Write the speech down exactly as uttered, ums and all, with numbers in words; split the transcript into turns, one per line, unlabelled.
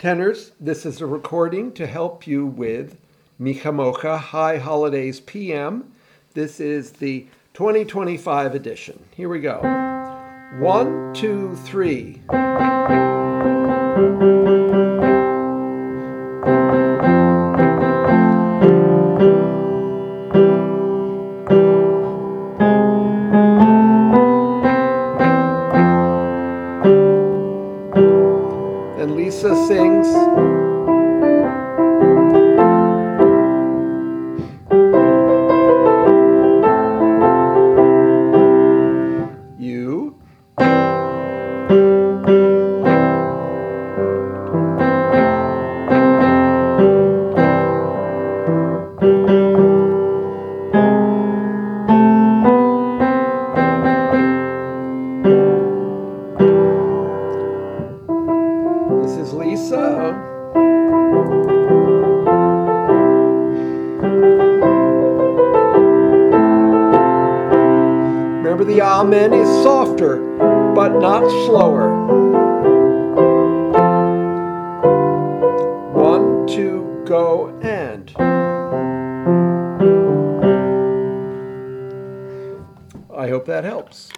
Tenors, this is a recording to help you with Mi Chamocha High Holidays P M. This is the twenty twenty-five edition. Here we go. One, two, three. And Lisa sings. You. This is Lisa. Remember, the amen is softer, but not slower. One, two, go, and. I hope that helps.